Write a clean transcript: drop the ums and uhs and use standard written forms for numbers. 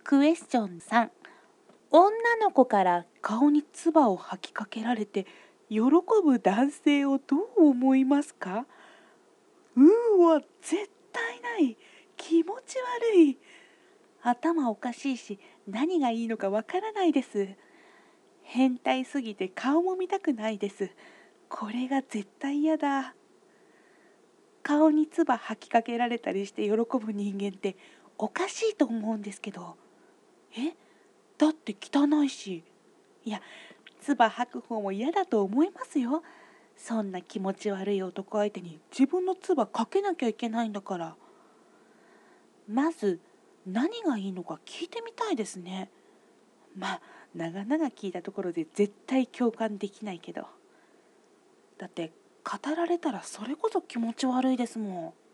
クエスチョン3、女の子から顔に唾を吐きかけられて喜ぶ男性をどう思いますか？わ、絶対ない。気持ち悪い。頭おかしいし、何がいいのかわからないです。変態すぎて顔も見たくないです。これが絶対嫌だ。顔に唾吐きかけられたりして喜ぶ人間っておかしいと思うんですけど。だって汚いし。いや、唾吐く方も嫌だと思いますよ。そんな気持ち悪い男相手に自分の唾かけなきゃいけないんだから。まず何がいいのか聞いてみたいですね。まあ長々聞いたところで絶対共感できないけど。だって語られたらそれこそ気持ち悪いですもん。